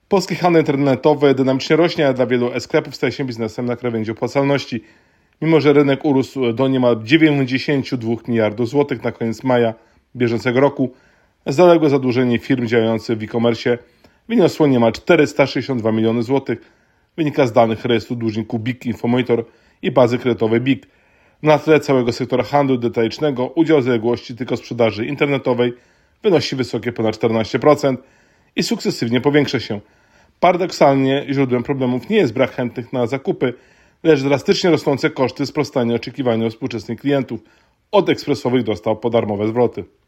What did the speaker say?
Polski handel internetowy dynamicznie rośnie, a dla wielu e-sklepów staje się biznesem na krawędzi opłacalności. Mimo że rynek urósł do niemal 92 miliardów złotych na koniec maja bieżącego roku, zaległe zadłużenie firm działających w e-commerce wyniosło niemal 462 miliony złotych. Wynika z danych rejestru dłużników BIG Infomonitor i bazy kredytowej BIG. Na tle całego sektora handlu detalicznego udział zaległości tylko sprzedaży internetowej wynosi wysokie ponad 14% i sukcesywnie powiększa się. Paradoksalnie źródłem problemów nie jest brak chętnych na zakupy, lecz drastycznie rosnące koszty sprostania oczekiwaniom współczesnych klientów od ekspresowych dostaw po darmowe zwroty.